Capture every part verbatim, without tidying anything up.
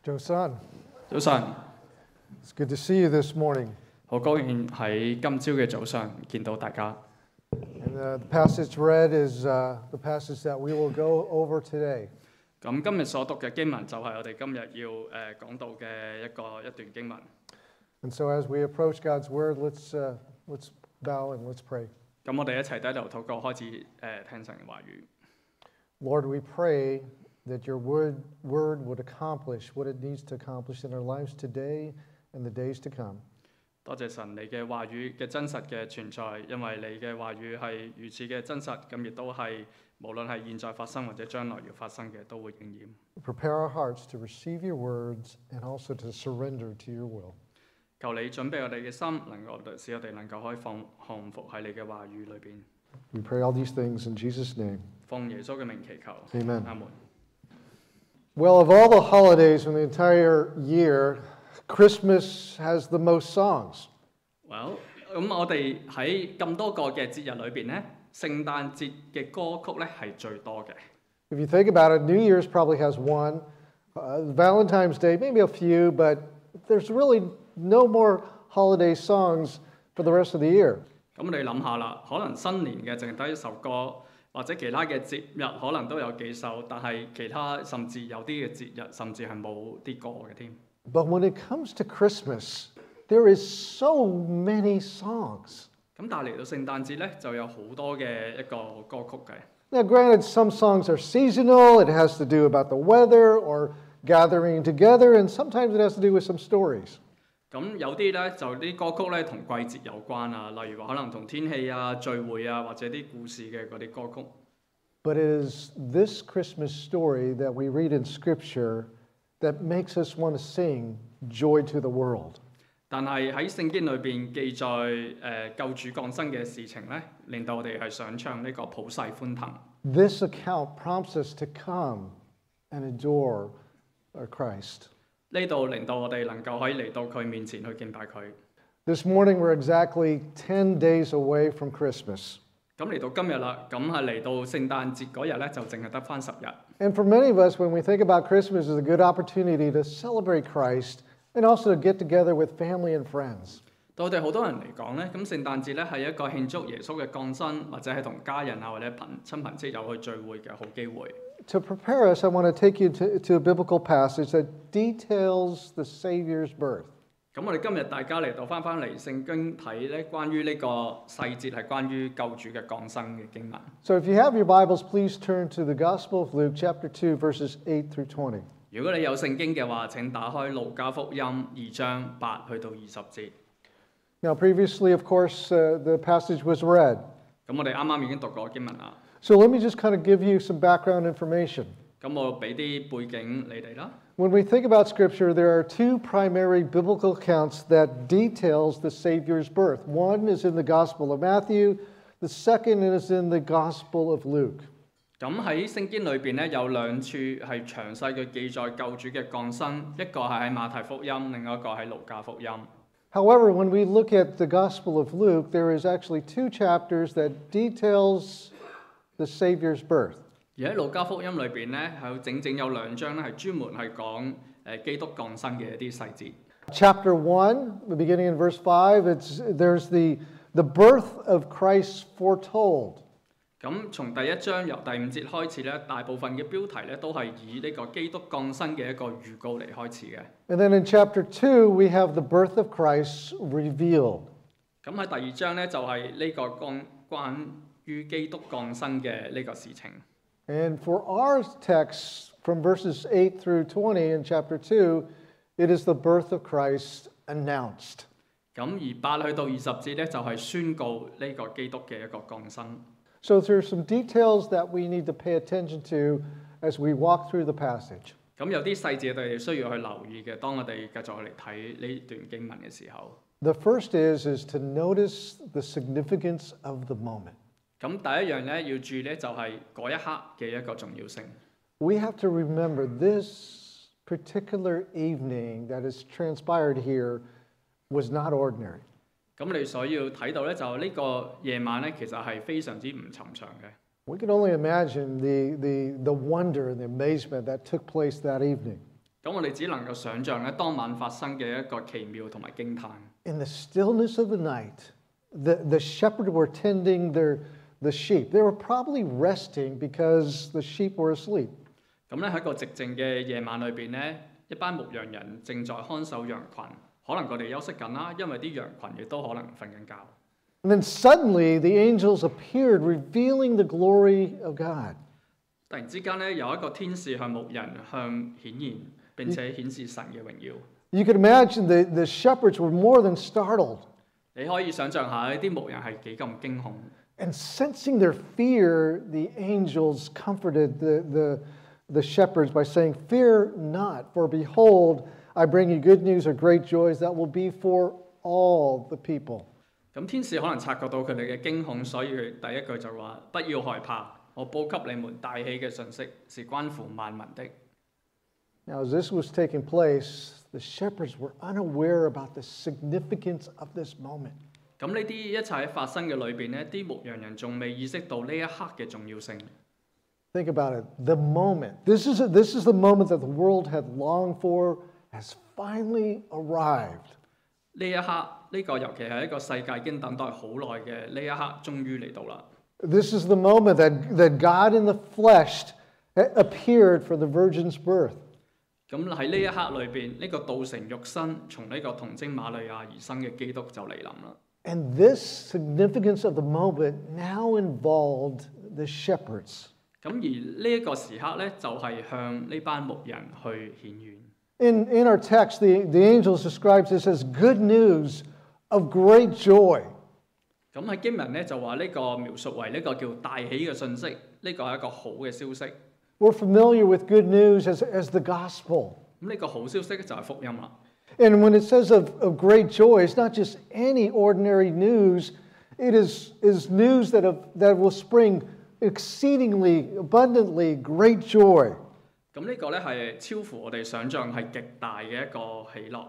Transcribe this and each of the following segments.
早晨， 早晨， It's good to see you this morning. 好高興喺今朝嘅早上見到大家。 And uh, the passage read is uh, the passage that we will go over today. 咁今日所讀嘅經文就係我哋今日要誒、呃、講到嘅一個一段經文。 And so as we approach God's word, let's uh, let's bow and let's pray. 咁我哋一齊低頭禱告，開始誒、呃、聽神嘅話語。 Lord, we pray that your word, word would accomplish what it needs to accomplish in our lives today and the days to come. 多謝神你嘅話語嘅真實嘅存在，因為你嘅話語係如此嘅真實，咁亦都係無論係現在發生或者將來要發生嘅都會應驗。 Prepare our hearts to receive your words and also to surrender to your will. 求你準備我哋嘅心，能夠使我哋能夠可以放降服喺你嘅話語裏邊。 We pray all these things in Jesus' name. 奉耶穌嘅名祈求。 Amen. 阿門。 Well, of all the holidays in the entire year, Christmas has the most songs. Well，咁我哋喺咁多個嘅節日裏邊咧，聖誕節嘅歌曲咧係最多嘅。 If you think about it, New Year's probably has one, uh, Valentine's Day, maybe a few, but there's really no more holiday songs for the rest of the year. 咁你諗下啦，可能新年嘅淨係得一首歌，或者其他嘅節日可能都有幾首，但係其他甚至有啲嘅節日甚至係冇啲歌嘅添。 But when it comes to Christmas, there is so many songs. 咁但係嚟到聖誕節咧，就有好多嘅一個歌曲嘅。 Now, granted, some songs are seasonal. It has to do about the weather or gathering together, and sometimes it has to do with some stories. 咁有啲咧就啲歌曲咧同季節有關啊，例如話可能同天氣啊、聚會啊，或者啲故事嘅嗰啲歌曲。 But it is this Christmas story that we read in Scripture that makes us want to sing Joy to the World. 但係喺聖經裏邊記載誒、呃、救主降生嘅事情咧，令到我哋係想唱呢個普世歡騰。 This account prompts us to come and adore our Christ. 呢度令到我哋能夠可以嚟到佢面前去敬拜佢。 This morning we're exactly ten days away from Christmas. 咁嚟到今日啦，咁係嚟到聖誕節嗰日咧，就淨係得返十日。 And for many of us, when we think about Christmas, it's a good opportunity to celebrate Christ and also to get together with family and friends. 對我哋好多人嚟講咧，咁聖誕節咧係一個慶祝耶穌嘅降生，或者係同家人啊或者朋親朋戚友去聚會嘅好機會。 To prepare us, I want to take you to, to a biblical passage that details the Savior's birth. 咁我哋今日大家嚟到翻翻嚟聖經睇咧，關於呢個細節係關於救主嘅降生嘅經文。 So if you have your Bibles, please turn to the Gospel of Luke, chapter two, verses eight through twenty. 如果你有聖經嘅話，請打開路加福音二章八去到二十節。 Now, previously, of course, uh, the passage was read. 咁我哋啱啱已經讀過經文啦。 So let me just kind of give you some background information. 咁我俾啲背景你哋啦。 When we think about Scripture, there are two primary biblical accounts that details the Savior's birth. One is in the Gospel of Matthew. The second is in the Gospel of Luke. 咁喺聖經裏邊咧有兩處係詳細嘅記載救主嘅降生，一個係喺馬太福音，另外一個喺路加福音。 However, when we look at the Gospel of Luke, there is actually two chapters that details the Savior's birth. 而喺路加福音裏邊咧，係有整整有兩章咧係專門係講誒基督降生嘅一啲細節。 Chapter one, beginning in verse five, it's, there's the, the birth of Christ foretold. 咁從第一章由第五節開始咧，大部分嘅標題咧都係以呢個基督降生嘅一個預告嚟開始嘅。 And then in chapter two, we have the birth of Christ revealed. 咁喺第二章咧就係呢個關關於基督降生嘅呢個事情。 And for our text from verses eight through twenty in chapter two, it is the birth of Christ announced. 咁而八去到二十節咧就係宣告呢個基督嘅一個降生。 So there are some details that we need to pay attention to as we walk through the passage. 咁有啲細節我哋需要去留意嘅，當我哋繼續嚟睇呢段經文嘅時候。 The first is, is to notice the significance of the moment. 咁第一樣咧要注意咧就係嗰一刻嘅一個重要性。 We have to remember this particular evening that has transpired here was not ordinary. 咁你所要睇到咧就呢個夜晚咧其實係非常之唔尋常嘅。 We can only imagine the, the, the wonder and the amazement that took place that evening. 咁我哋只能夠想像咧當晚發生嘅一個奇妙同埋驚嘆。 In the stillness of the night, the, the shepherds were tending their, the sheep. They were probably resting because the sheep were asleep. 咁咧喺一個寂靜嘅夜晚裏邊咧，一班牧羊人正在看守羊群，可能佢哋休息緊啦，因為啲羊群亦都可能瞓緊覺。 And then suddenly the angels appeared, revealing the glory of God. 突然之間咧，有一個天使向牧人向顯現，並且顯示神嘅榮耀。 You could imagine the, the shepherds were more than startled. 你可以想象下呢啲牧人係幾咁驚恐。 And sensing their fear, the angels comforted the, the, the shepherds by saying, "Fear not, for behold, I bring you good news of great joys that will be for all the people." 咁天使可能察覺到佢哋嘅驚恐，所以佢第一句就話：不要害怕，我報給你們大喜嘅信息，是關乎萬民的。 Now, as this was taking place, the shepherds were unaware about the significance of this moment. 咁呢啲一切喺發生嘅裏邊呢，啲牧羊人仲未意識到呢一刻嘅重要性。 Think about it. The moment. This is, a, this is the moment that the world had longed for has finally arrived. 呢一刻，呢、個尤其係一個世界已經等待好耐嘅呢一刻，終於嚟到啦。 This is the moment that, that God in the flesh appeared for the virgin's birth. 咁喺呢一刻裏邊，呢、個道成肉身，從呢個童貞瑪利亞而生嘅基督就嚟臨啦。 And this significance of the moment now involved the shepherds. 咁而呢一個時刻咧，就係、向呢班牧人去顯現。 In, in our text, the, the angels describes this as good news of great joy. 咁喺經文咧就話呢個描述為呢個叫大喜嘅信息，呢、個係一個好嘅消息。 We're familiar with good news as, as the gospel. 咁呢個好消息就係福音啦。 And when it says of, of great joy, it's not just any ordinary news. It is, is news that, have, that will spring exceedingly, abundantly great joy. 咁呢個咧係超乎我哋想象，係極大嘅一個喜樂。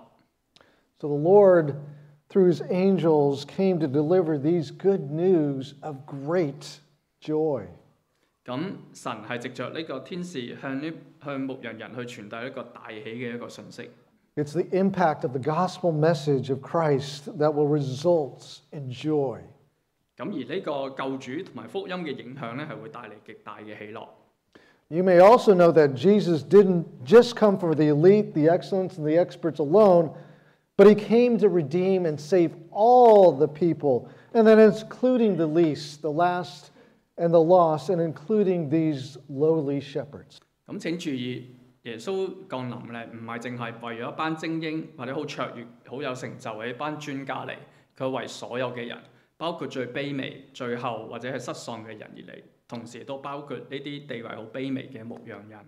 So the Lord, through his angels, came to deliver these good news of great joy. 咁神係藉着呢個天使向呢向牧羊人去傳遞一個大喜嘅一個信息。 It's the impact of the gospel message of Christ that will result in joy. 咁而呢個救主同埋福音嘅影響咧，係會帶嚟極大嘅喜樂。 You may also know that Jesus didn't just come for the elite, the excellence, and the experts alone, but he came to redeem and save all the people, and then including the least, the last, and the lost, and including these lowly shepherds. 咁請注意，耶穌降臨咧，唔係淨係為咗一班精英或者好卓越、好有成就嘅一班專家嚟，佢為所有嘅人，包括最卑微、最後或者係失喪嘅人而嚟，同時都包括呢啲地位好卑微嘅牧羊人。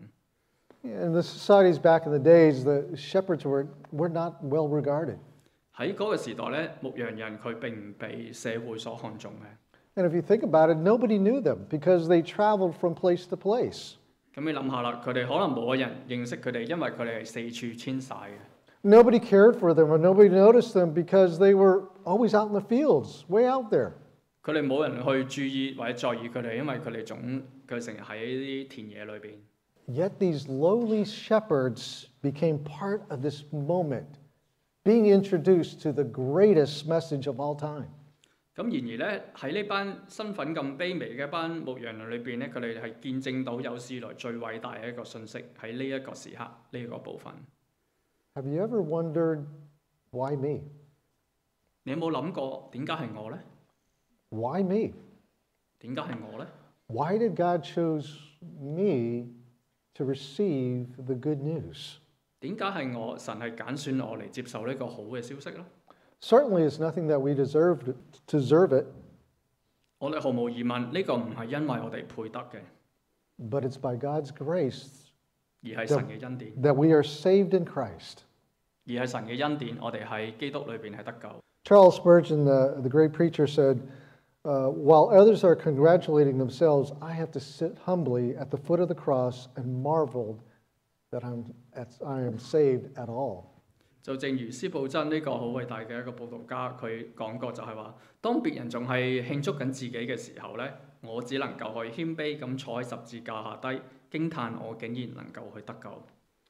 In the societies back in the days, the shepherds were, were not well regarded. 喺嗰個時代咧，牧羊人佢並唔被社會所看重嘅。 And if you think about it, nobody knew them because they traveled from place to place. 咁你諗下啦，佢哋可能冇人認識佢哋，因為佢哋係四處遷徙嘅。 Nobody cared for them or nobody noticed them because they were always out in the fields, way out there. 佢哋冇人去注意或者在意佢哋，因為佢哋總佢成日喺啲田野裏邊。 Yet these lowly shepherds became part of this moment, being introduced to the greatest message of all time. 咁然而咧，喺呢班身份咁卑微嘅一班牧羊人裏邊咧，佢哋係見證到有史來最偉大嘅一個信息喺呢一個時刻呢一個部分。 Have you ever wondered, why me? 你有冇諗過點解係我咧？ Why me? 點解係我咧？ Why did God choose me to receive the good news? 點解係我神係揀選我嚟接受呢個好嘅消息咧？ Certainly, it's nothing that we deserve to deserve it, 我哋毫無疑問，呢、個唔係因為我哋配得嘅， but it's by God's grace 而係神嘅恩典。 that we are saved in Christ. 而係神嘅恩典，我哋喺基督裏邊係得救。 Charles Spurgeon, the, the great preacher, said, uh, while others are congratulating themselves, I have to sit humbly at the foot of the cross and marveled that I'm, at, I am saved at all. 就正如司布真呢個好偉大嘅一個佈道家，佢講過就係話，當別人仲係慶祝緊自己嘅時候咧，我只能夠去謙卑咁坐喺十字架下低，驚歎我竟然能夠去得救。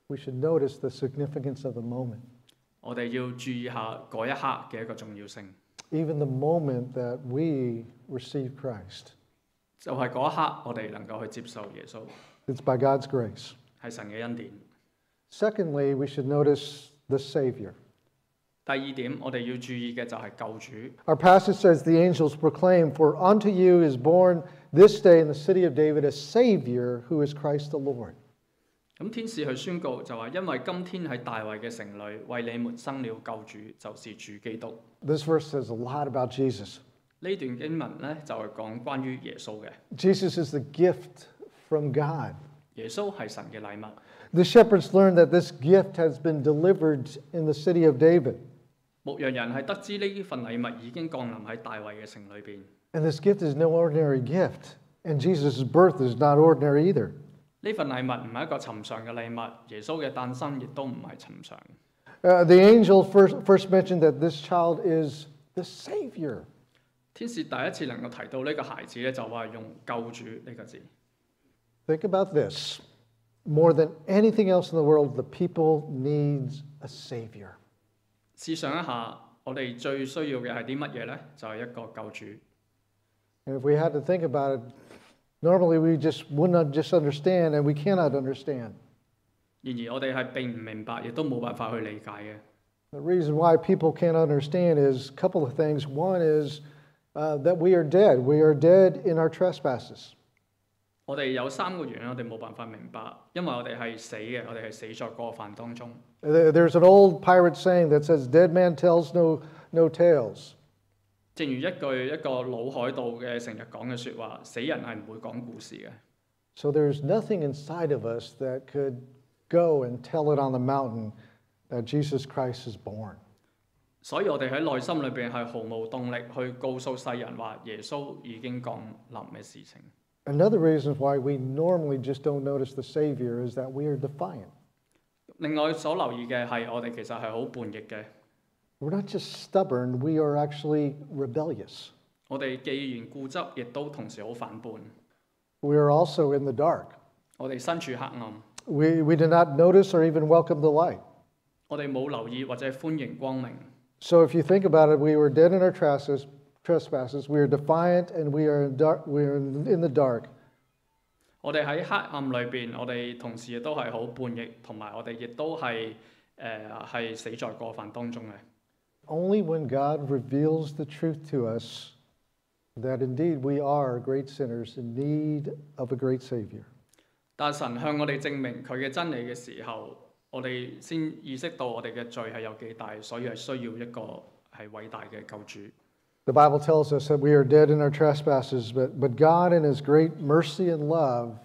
we should notice the significance of the moment. 我哋要注意下嗰一刻嘅一個重要性， Even the moment that we receive Christ, 就係嗰一刻我哋能夠去接受耶穌， it's by God's grace. 係神嘅恩典。 Secondly, we should notice the Savior. 第二點，我哋要注意嘅就係救主。 Our passage says, the angels proclaim, for unto you is born this day in the city of David a Savior who is Christ the Lord. 咁天使去宣告就話，因為今天喺大衛嘅城裏為你們生了救主，就是主基督。 This verse says a lot about Jesus. 呢段經文咧就係講關於耶穌嘅。 Jesus is the gift from God. 耶穌係神嘅禮物。 The shepherds learned that this gift has been delivered in the city of David. 牧羊人係得知呢份禮物已經降臨喺大衛嘅城裏邊。 And this gift is no ordinary gift. And Jesus' birth is not ordinary either. 呢份禮物唔係一個尋常嘅禮物，耶穌嘅誕生亦都唔係尋常。 Uh, the angel first, first mentioned that this child is the Savior. 天使第一次能夠提到呢個孩子咧，就話用救主呢個字。 Think about this. More than anything else in the world, the people needs a Savior. 試想一下，我哋最需要嘅係啲乜嘢呢？就係、是、一個救主。 And if we had to think about it, normally we just would not just understand, and we cannot understand. 然而我哋係並唔明白，亦都冇辦法去理解嘅。 The reason why people can't understand is a couple of things. One is uh, that we are dead. We are dead in our trespasses. 我哋有三個原因，我哋冇辦法明白，因為我哋係死嘅，我哋係死在過犯當中。 There- There's an old pirate saying that says, "Dead man tells no no tales." 正如一句一個老海盜嘅成日講嘅説話，死人係唔會講故事嘅。 So there's nothing inside of us that could go and tell it on the mountain that Jesus Christ is born. 所以我哋喺內心裏邊係毫無動力去告訴世人話耶穌已經降臨嘅事情。 Another reason why we normally just don't notice the Savior is that we are defiant. 另外所留意嘅係我哋其實係好叛逆嘅， We're not just stubborn, we are actually rebellious. 我哋既然固執，亦都同時好反叛。 We are also in the dark. 我哋身處黑暗， We, we do not notice or even welcome the light. 我哋冇留意或者歡迎光明。 So if you think about it, we were dead in our trespasses, trespasses. We are defiant and we are in, dark, we are in the dark. 我哋喺黑暗裏邊，我哋同時亦都係好叛逆，同埋我哋亦都係誒係死在過犯當中嘅。 Only when God reveals the truth to us that indeed we are great sinners in need of a great Savior. 但神向我哋證明佢嘅真理嘅時候，我哋先意識到我哋嘅罪係有幾大，所以係需要一個係偉大嘅救主。 The Bible tells us that we are dead in our trespasses, but, but God in His great mercy and love,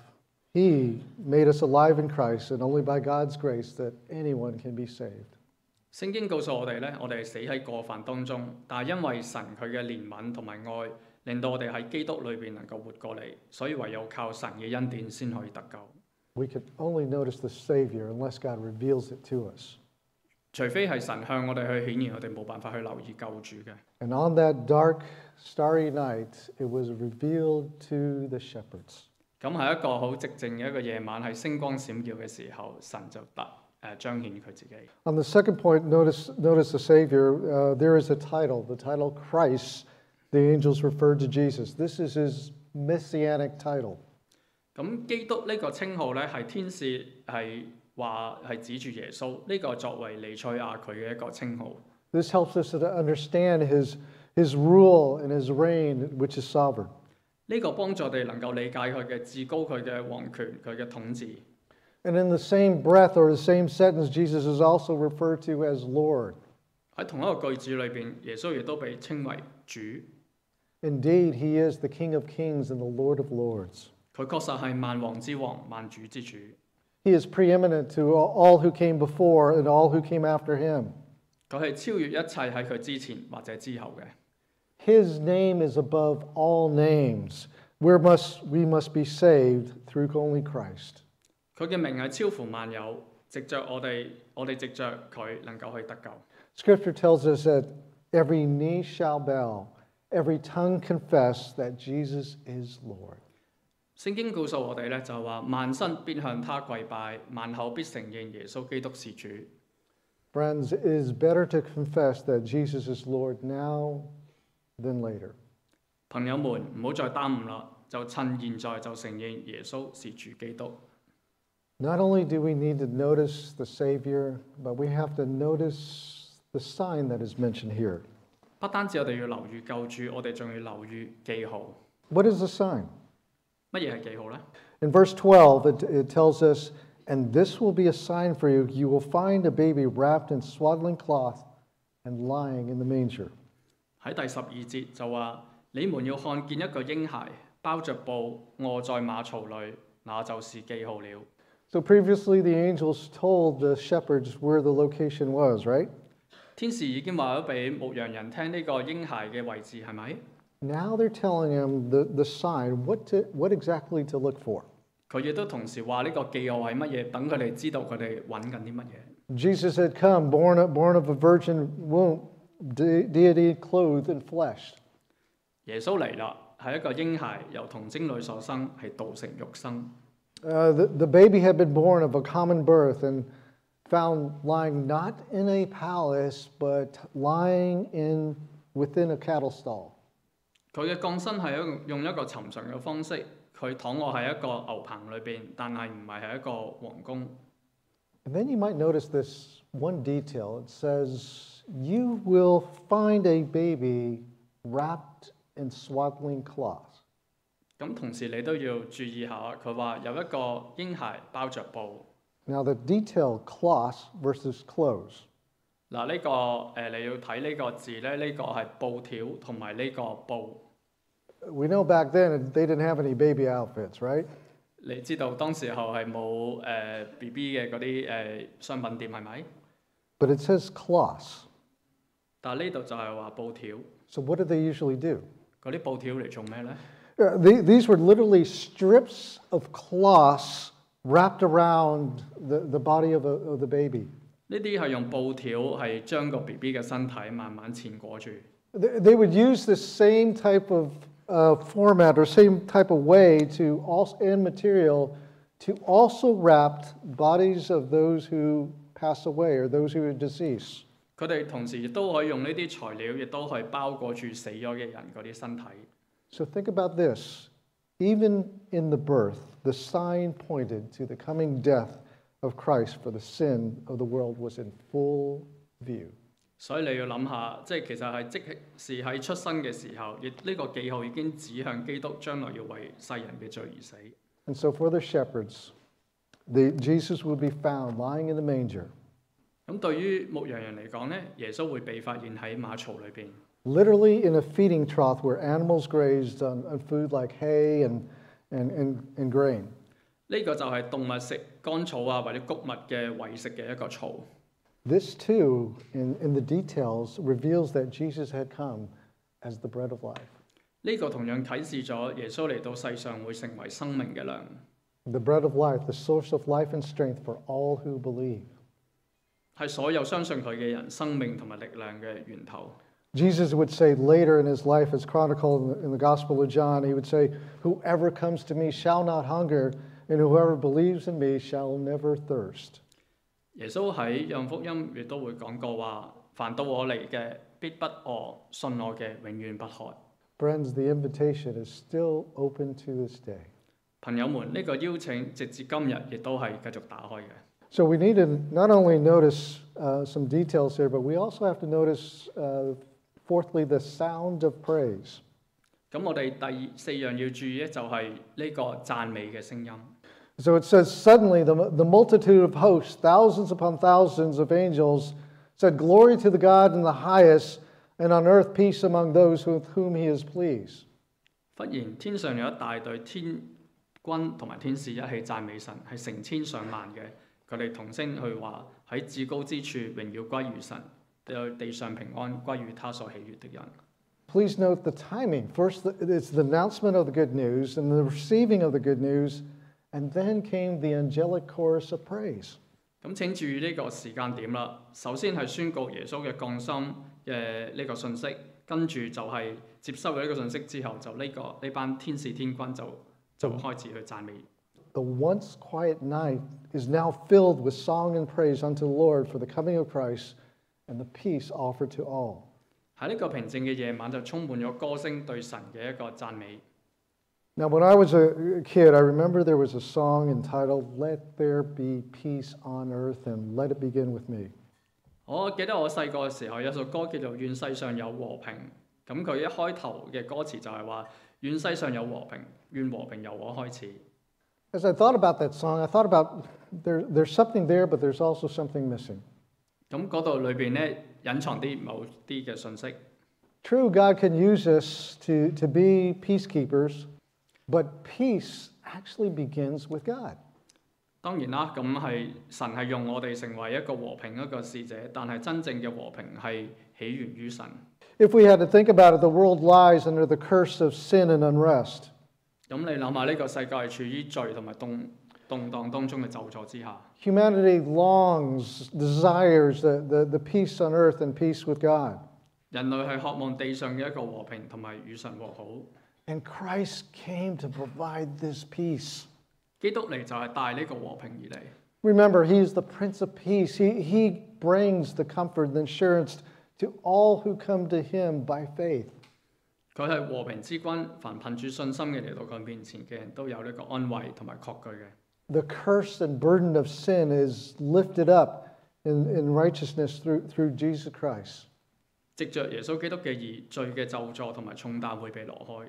He made us alive in Christ, and only by God's grace that anyone can be saved. 聖經告訴我哋咧，我哋係死喺過犯當中，但係因為神佢嘅憐憫同埋愛，令到我哋喺基督裏邊能夠活過嚟，所以唯有靠神嘅恩典先可以得救。 We can only notice the Savior unless God reveals it to us. 除非係神向我哋去顯現，我哋冇辦法去留意救主嘅。 And on that dark, starry night, it was revealed to the shepherds. 咁係一個好寂靜嘅一個夜晚，係星光閃耀嘅時候，神就特誒彰顯佢自己。 On the second point, notice, notice the Savior. Uh, there is a title, the title Christ. The angels referred to Jesus. This is His messianic title. 咁基督呢個稱號咧，係天使係話係指住耶穌，呢、個作為彌賽亞佢嘅一個稱號。 This helps us to understand His, his rule and His reign, which is sovereign. 呢個幫助我哋能夠理解佢嘅至高、佢嘅皇權、佢嘅統治。 And in the same breath or the same sentence, Jesus is also referred to as Lord. 喺同一個句子裏邊，耶穌亦都被稱為主。 Indeed, He is the King of kings and the Lord of lords. 佢確實係萬王之王、萬主之主。 He is preeminent to all who came before and all who came after Him. 佢係超越一切喺佢之前或者之後嘅。 His name is above all names. We must, we must be saved through only Christ. 佢嘅名係超乎萬有，藉着我哋，我哋藉着佢能夠去得救。 Scripture tells us that every knee shall bow, every tongue confess that Jesus is Lord. 聖經告訴我哋咧，就係話萬身必向他跪拜，萬口必承認耶穌基督是主。 Friends, it is better to confess that Jesus is Lord now than later. 朋友們，唔好再耽誤啦，就趁現在就承認耶穌是主基督。 Not only do we need to notice the Savior, but we have to notice the sign that is mentioned here. 不單止我哋要留意救主，我哋仲要留意記號。 What is the sign? 乜嘢係記號呢？ In verse twelve, it, it tells us, "And this will be a sign for you. You will find a baby wrapped in swaddling cloth and lying in the manger." 喺第十二節就話：你們要看見一個嬰孩包着布卧在馬槽裏，那就是記號了。 So previously the angels told the shepherds where the location was, right? 天使已經話咗俾牧羊人聽呢個嬰孩嘅位置係咪？ Now they're telling them the, the sign, what, to, what exactly to look for. 佢亦都同時話呢個記號係乜嘢，等佢哋知道佢哋揾緊啲乜嘢。 Jesus had come, born of, born of a virgin womb, de- deity clothed in flesh. 耶穌嚟啦，係一個嬰孩，由童貞女所生，係道成肉身。 Uh, the, the baby had been born of a common birth and found lying not in a palace, but lying in within a cattle stall. 佢嘅降生係一用一個尋常嘅方式，佢躺卧喺一個牛棚裏邊，但係唔係喺一個皇宮。 And then you might notice this one detail. It says, "You will find a baby wrapped in swaddling cloth." 咁同時你都要注意下，佢話有一個嬰孩包着布。 Now the detail cloth versus clothes. 嗱、呢個誒你要睇呢個字咧，呢、個係布條同埋呢個布。 We know back then they didn't have any baby outfits, right? 你知道當時候係冇誒 B B 嘅嗰啲誒商品店係咪？ But it says cloth. 但係呢度就係話布條。 So what did they usually do? 嗰啲布條嚟做咩咧？ Uh, the- These were literally strips of cloth wrapped around the, the body of, a, of the baby. 呢啲係用布條係將個 B B 嘅身體慢慢纏裹住。 They they would use the same type of uh, format or same type of way to also and material to also wrap bodies of those who pass away or those who are deceased. 佢哋同時亦都可以用呢啲材料，亦都可以包裹住死咗嘅人嗰啲身體。 So think about this. Even in the birth, the sign pointed to the coming death of Christ for the sin of the world was in full view. 所以你要諗下，即係其實係即是喺出生嘅時候，亦呢個記號已經指向基督將來要為世人嘅罪而死。 And so for the shepherds, the, Jesus would be found lying in the manger, 咁對於牧羊人嚟講咧，耶穌會被發現喺馬槽裏邊， literally in a feeding trough where animals grazed on, on food like hay and, and, and, and grain. 呢個就係動物食乾草啊或者穀物嘅餵食嘅一個槽。 This too, in, in the details, reveals that Jesus had come as the bread of life. 呢個同樣啟示咗耶穌嚟到世上會成為生命嘅糧， The bread of life, the source of life and strength for all who believe. 係所有相信佢嘅人生命同埋力量嘅源頭。 Jesus would say later in his life, as chronicled in the, in the Gospel of John, he would say, "Whoever comes to me shall not hunger, and whoever believes in me shall never thirst." 耶穌喺約翰福音亦都會講過話：凡到我嚟嘅，必不餓；信我嘅，永遠不渴。 Friends, the invitation is still open to this day. 朋友們，呢、個邀請直至今日亦都係繼續打開嘅。 So we need to not only notice uh, some details here, but we also have to notice, uh, fourthly, the sound of praise. 咁我哋第四樣要注意咧，就係呢個讚美嘅聲音。 So it says, suddenly the, the multitude of hosts, thousands upon thousands of angels, said, "Glory to the God in the highest, and on earth peace among those with whom he is pleased." 忽然天上有一大隊天軍同埋天使一起讚美神，係成千上萬嘅，佢哋同聲去話：喺至高之處榮耀歸於神，對地上平安歸於他所喜悅的人。 Please note the timing. First, it's the announcement of the good news and the receiving of the good news, and then came the angelic chorus of praise. 咁請注意呢個時間點啦。首先係宣告耶穌嘅降生嘅呢個信息，跟住就係接收咗呢個信息之後，就呢、個呢班天使天軍就就開始去讚美。 The once quiet night is now filled with song and praise unto the Lord for the coming of Christ and the peace offered to all. 喺呢個平靜嘅夜晚就充滿咗歌聲對神嘅一個讚美。 Now, when I was a kid, I remember there was a song entitled, Let There Be Peace on Earth and Let It Begin With Me. 我記得我細個嘅時候有首歌叫做《願世上有和平》，咁佢一開頭嘅歌詞就係話願世上有和平，願和平由我開始。 As I thought about that song, I thought about there, there's something there, but there's also something missing. 咁嗰度裏邊咧隱藏啲某啲嘅信息。 True, God can use us to, to be peacekeepers, but peace actually begins with God. 當然啦，咁係神係用我哋成為一個和平一個使者，但係真正嘅和平係起源於神。 If we had to think about it, the world lies under the curse of sin and unrest. 咁你諗下呢個世界係處於罪同埋動動盪當中嘅咒詛之下。 Humanity longs, desires the, the, the peace on earth and peace with God. 人類係渴望地上嘅一個和平同埋與神和好。 And Christ came to provide this peace. 基督嚟就係帶呢個和平而嚟。 Remember, He is the Prince of Peace. He, he brings the comfort and assurance to all who come to Him by faith. 佢係和平之君，凡憑住信心嘅嚟到佢面前嘅人都有呢個安慰同埋確據嘅。 The curse and burden of sin is lifted up in, in righteousness through, through Jesus Christ. 藉着耶穌基督嘅義，罪嘅咒詛同埋重擔會被挪開。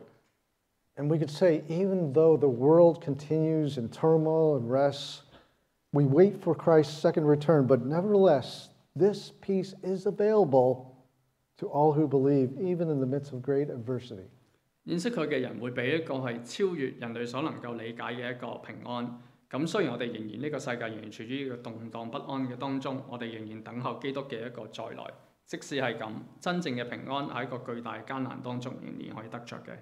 And we could say, even though the world continues in turmoil and rest, we wait for Christ's second return, but nevertheless, this peace is available to all who believe, even in the midst of great adversity. 認識佢嘅人會俾一個係超越人類所能夠理解嘅一個平安。咁雖然我哋仍然呢個世界仍然處於呢個動盪不安嘅當中，我哋仍然等候基督嘅一個再來。即使係咁，真正嘅平安喺一個巨大艱難當中仍然可以得着嘅。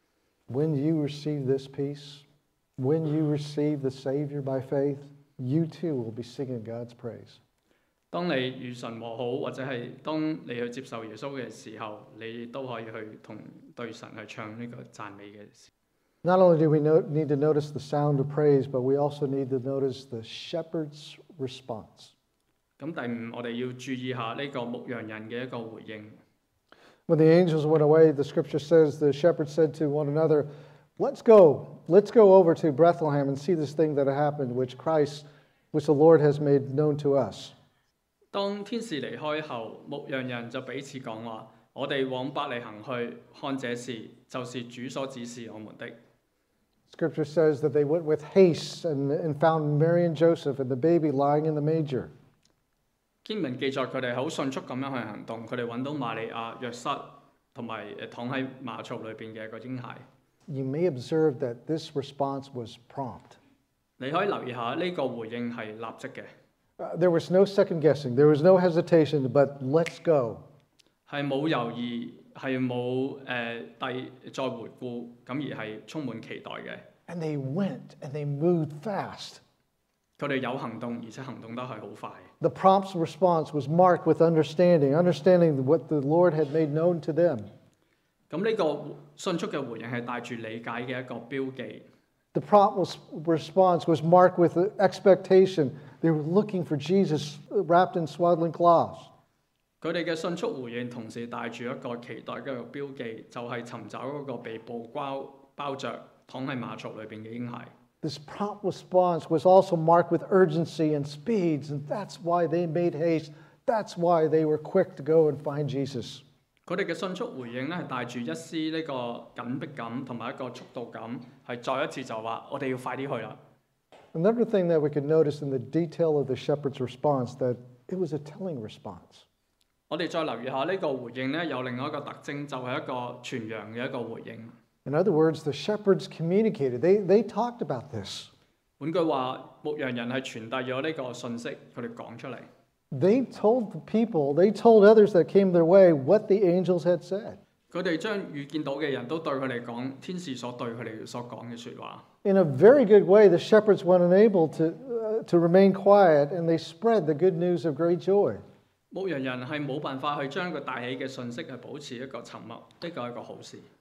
When you receive this peace, when you receive the Savior by faith, you too will be singing God's praise. 當你與神和好，或者係當你去接受耶穌嘅時候，你都可以去同對神去唱呢個讚美嘅時。 Not only do we need to notice the sound of praise, but we also need to notice the shepherd's response. 咁第五，我哋要注意下呢個牧羊人嘅一個回應。 When the angels went away, the scripture says the shepherds said to one another, Let's go, let's go over to Bethlehem and see this thing that happened, which Christ, which the Lord has made known to us. 當天使離開後，牧羊人就彼此講話：我哋往伯利恆去，看這事，就是主所指示我們的。 Scripture says that they went with haste and, and found Mary and Joseph and the baby lying in the manger. 經文記載佢哋好迅速咁樣去行動，佢哋揾到瑪利亞、約瑟同埋誒躺喺馬槽裏邊嘅一個嬰孩。 You may observe that this response was prompt. 你可以留意下呢個回應係立即嘅。 Uh, there was no second guessing. There was no hesitation, but let's go. 係冇猶豫，係冇誒第再回顧，咁而係充滿期待嘅。 And they went and they moved fast. 佢哋有行動，而且行動得係好快。 The prompt response was marked with understanding, understanding what the Lord had made known to them. 咁呢個迅速嘅回應係帶住理解嘅一個標記。 The prompt was, response was marked with expectation. They were looking for Jesus wrapped in swaddling cloths. 佢哋嘅迅速回應同時帶住一個期待嘅一個標記，就係、是、尋找嗰個被布包包著躺喺馬槽裏邊嘅嬰孩。 This prompt response was also marked with urgency and speeds, and that's why they made haste. That's why they were quick to go and find Jesus. 佢哋嘅迅速回應咧，係帶住一絲呢個緊迫感同埋一個速度感，係再一次就話：我哋要快啲去啦。 Another thing that we could notice in the detail of the shepherd's response that it was a telling response. 我哋再留意下呢個回應咧，有另外一個特徵，就係、是、一個傳揚嘅一個回應。 In other words, the shepherds communicated. They, they talked about this. 換句話，牧羊人係傳遞咗呢個信息，佢哋講出嚟。 They told the people, they told others that came their way what the angels had said. 佢哋將遇見到嘅人都對佢哋講天使所對佢哋所講嘅説話。 In a very good way, the shepherds were unable to, uh, to remain quiet, and they spread the good news of great joy. 牧羊人係冇辦法去將個大喜嘅信息係保持一個沉默，呢個係一個好事。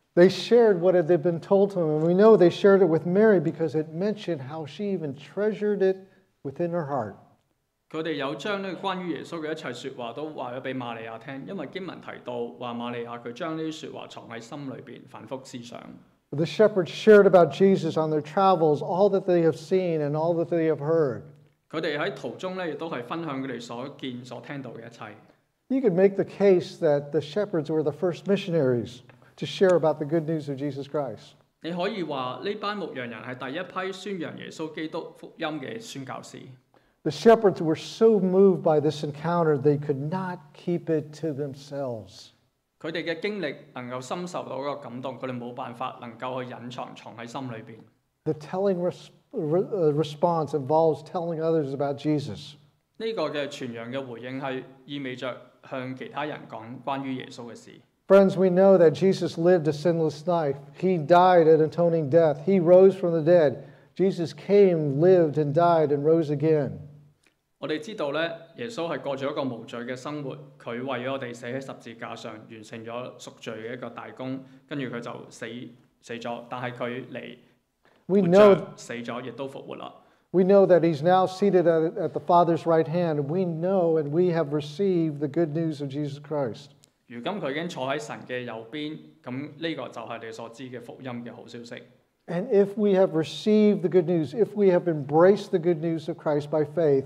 They shared what had been told to them, and we know they shared it with Mary because it mentioned how she even treasured it within her heart. 佢哋有將呢個關於耶穌嘅一切説話都話咗俾瑪利亞聽，因為經文提到話瑪利亞佢將呢啲説話藏喺心裏邊，反覆思想。 The shepherds shared about Jesus on their travels, all that they have seen and all that they have heard. 佢哋喺途中咧，亦都係分享佢哋所見所聽到嘅一切。 You could make the case that the shepherds were the first missionaries to share about the good news of Jesus Christ. 你可以話呢班牧羊人係第一批宣揚耶穌基督福音嘅宣教士。 The shepherds were so moved by this encounter, they could not keep it to themselves. 佢哋嘅經歷能夠深受到嗰個感動，佢哋冇辦法能夠去隱藏藏喺心裏邊。 The telling res- uh, response involves telling others about Jesus. 呢個嘅傳揚嘅回應係意味着向其他人講關於耶穌嘅事。 Friends, we know that Jesus lived a sinless life. He died an atoning death. He rose from the dead. Jesus came, lived, and died, and rose again. 我哋知道咧，耶穌係過咗一個無罪嘅生活，佢為咗我哋死喺十字架上，完成咗贖罪嘅一個大功，跟住佢就死死咗，但係佢嚟 We 活 know, 着死咗，亦都復活啦。 we know that he's now seated at, at the Father's right hand. We know and we have received the good news of Jesus Christ. 如今佢已經坐喺神嘅右邊，咁呢個就係你所知嘅福音嘅好消息。 And if we have received the good news, if we have embraced the good news of Christ by faith,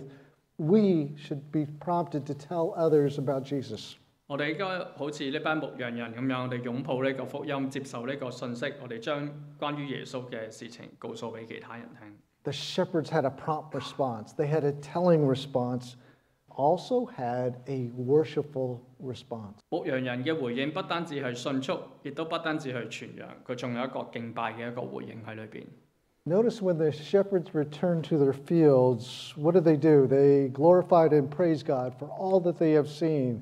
we should be prompted to tell others about Jesus. 我哋應該好似呢班牧羊人咁樣，我哋擁抱呢個福音，接受呢個信息，我哋將關於耶穌嘅事情告訴俾其他人聽。 The shepherds had a prompt response. They had a telling response, also had a worshipful response. 牧羊人嘅回應不單止係迅速，亦都不單止係傳揚，佢仲有一個敬拜嘅一個回應喺裏邊。 Notice when the shepherds returned to their fields, what did they do? They glorified and praised God for all that they have seen,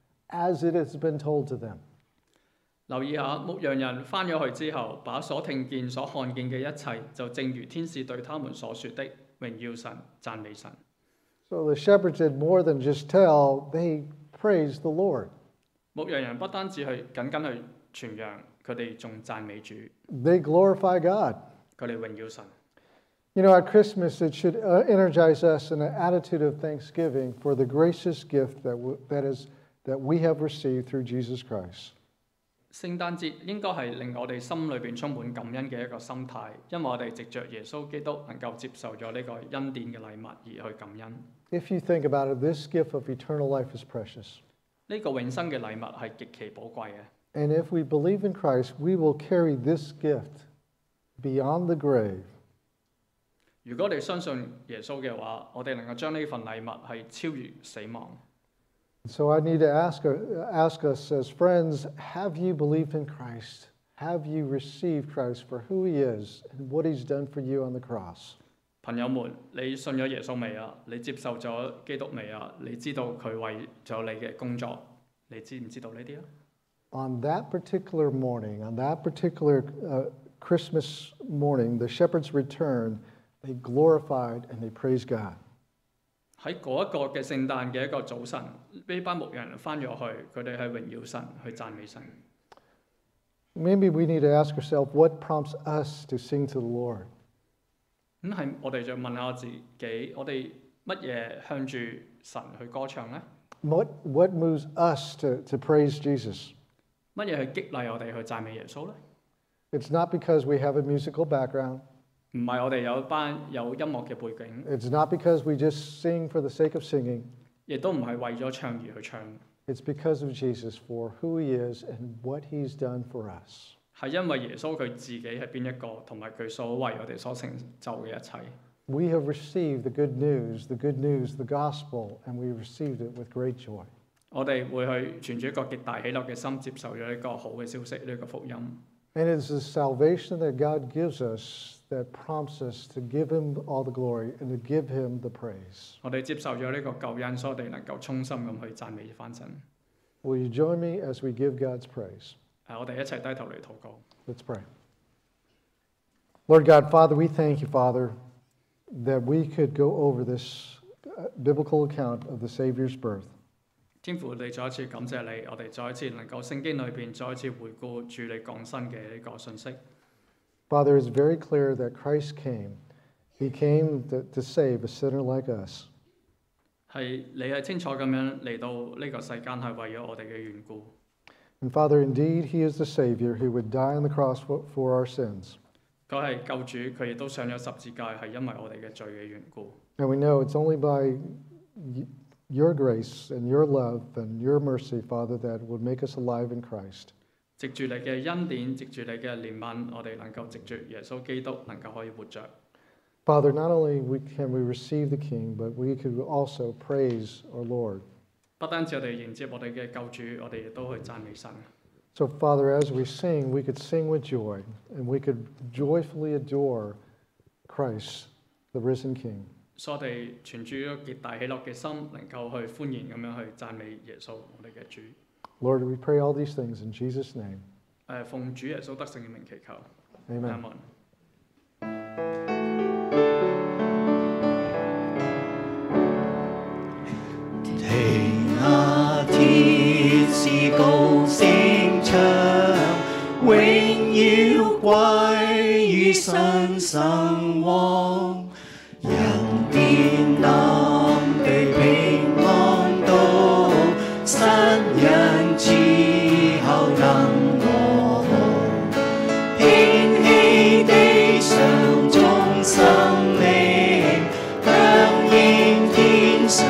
as it has been told to them. 留意下，牧羊人翻咗去之後，把所聽見、所看見嘅一切，就正如天使對他們所說的，榮耀神、讚美神。 So the shepherds did more than just tell, they praised the Lord. 牧羊人不單止去僅僅去傳揚，佢哋仲讚美主， They glorify God. 佢哋榮耀神。 You know, at Christmas, it should uh, energize us in an attitude of thanksgiving for the gracious gift that, w- that, is, that we have received through Jesus Christ. 聖誕節應該係令我哋心裏邊充滿感恩嘅一個心態，因為我哋藉着耶穌基督能夠接受咗呢個恩典嘅禮物而去感恩。 If you think about it, this gift of eternal life is precious. 呢個永生嘅禮物係極其寶貴嘅。 And if we believe in Christ, we will carry this gift beyond the grave. 如果我哋相信耶穌嘅話，我哋能夠將呢份禮物係超越死亡。 So I need to ask, ask us as friends, have you believed in Christ? Have you received Christ for who he is and what he's done for you on the cross? 朋友們，你信咗耶穌未啊？你接受咗基督未啊？你知道佢為咗你嘅工作，你知唔知道呢啲啊？ On that particular morning, on that particular uh, Christmas morning, the shepherds returned, they glorified and they praised God. 喺嗰一個嘅聖誕嘅一個早晨，呢班牧羊人翻咗去，佢哋係榮耀神，去讚美神。 Maybe we need to ask ourselves, what prompts us to sing to the Lord? 咁係我哋就問下自己，我哋乜嘢向住神去歌唱呢？ What, what moves us to, to praise Jesus? 乜嘢去激勵我哋去讚美耶穌呢？ It's not because we have a musical background. 唔係我哋有班有音樂嘅背景， It's not because we just sing for the sake of singing. 亦都唔係為咗唱而去唱， It's because of Jesus for who he is and what he's done for us. 係因為耶穌佢自己係邊一個，同埋佢所為我哋所成就嘅一切。 We have received the good news, the good news, the gospel, and we received it with great joy. 我哋會去存住一個極大喜樂嘅心，接受咗呢個好嘅消息，呢、個福音。 And it's the salvation that God gives us that prompts us to give him all the glory and to give him the praise. 我哋接受咗呢個救恩，所以我哋能夠衷心咁去讚美翻神。 Will you join me as we give God's praise? 誒，我哋一齊低頭嚟禱告。 Let's pray. Lord God, Father, we thank you, Father, that we could go over this uh, biblical account of the Savior's birth. 天父，我哋再一次感謝你，我哋再一次能夠聖經裏邊再一次回顧主你降生嘅呢個信息。 Father, it's very clear that Christ came. He came to, to save a sinner like us. 係你係清楚咁樣嚟到呢個世間係為咗我哋嘅緣故。 And Father, indeed, He is the Savior who would die on the cross for, for our sins. 佢係救主，佢亦都上咗十字架，係因為我哋嘅罪嘅緣故。 And we know it's only by your grace and your love and your mercy, Father, that would make us alive in Christ. 藉住你嘅恩典，藉住你嘅憐憫，我哋能夠藉住耶穌基督能夠可以活着。 Father, not only we, can we receive the King, but we could also praise our Lord. 不單止我哋迎接我哋嘅救主，我哋亦都去讚美神。 So, Father, as we sing, we could sing with joy, and we could joyfully adore Christ, the risen King. 所以我哋存住一個極大喜樂嘅心，能夠去歡迎咁樣去讚美耶穌，我哋嘅主。 Lord, we pray all these things in Jesus' name. 誒，奉主耶穌得勝嘅名祈求。 Amen. Amen. 聽啊，天使高聲唱，榮耀歸於新生王，人便能地平安到，新人之後能和好，興起地上眾生靈，響應天上。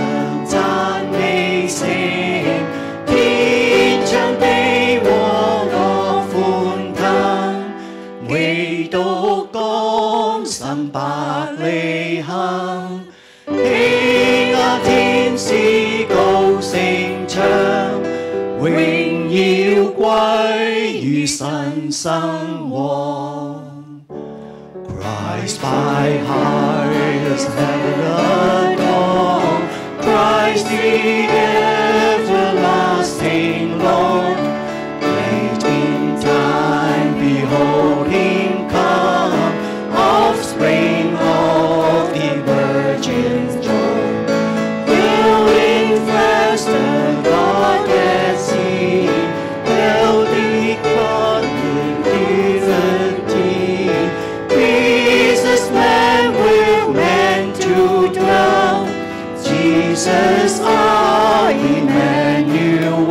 天將地和樂歡騰，唯獨降生伯利恆。聽啊，天使高聲唱，榮耀歸於新生王。Christ by highest heaven adorned, Christ the everlasting Lord, late in time behold Him come, offspring of the Virgin's joy, filling flesh the God sea, held the covenant liberty, Jesus man with man to dwell, Jesus our Emmanuel.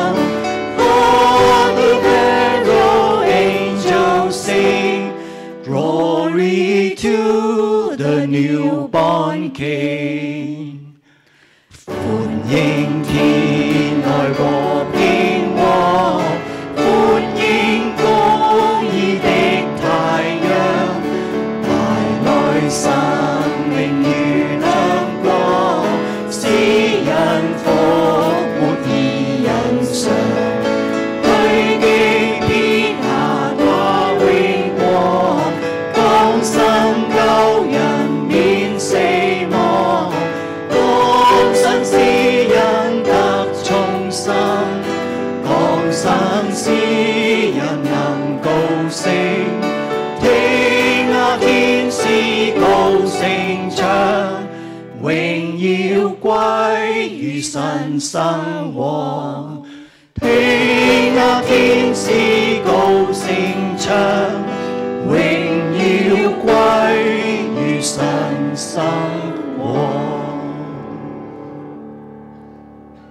All the herald angels sing, glory to the newborn King. 歡迎天來和平和，歡迎公義的太陽，帶來生命與亮光，使人復活以人上，虛己撇下他榮光，降生救人免死亡，降生使人得重生，降生使人能高聲，聽啊，天使高聲唱，榮耀歸於新生王。聽啊，天使